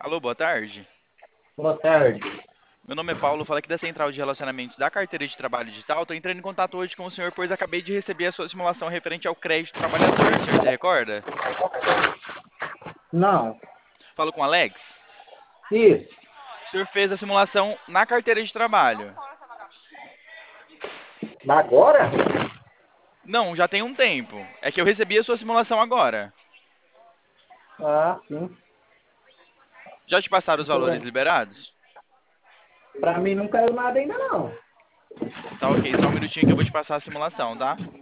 Alô, boa tarde. Boa tarde. Meu nome é Paulo, falo aqui da Central de Relacionamentos da Carteira de Trabalho Digital. Estou entrando em contato hoje com o senhor, pois acabei de receber a sua simulação referente ao crédito trabalhador. O senhor se recorda? Não. Falo com o Alex. Isso. O senhor fez a simulação na carteira de trabalho. Agora? Não, já tem um tempo. É que eu recebi a sua simulação agora. Ah, sim. Já te passaram os Muito bem. valores liberados? Pra mim não caiu nada ainda não. Tá ok, só um minutinho que eu vou te passar a simulação, tá?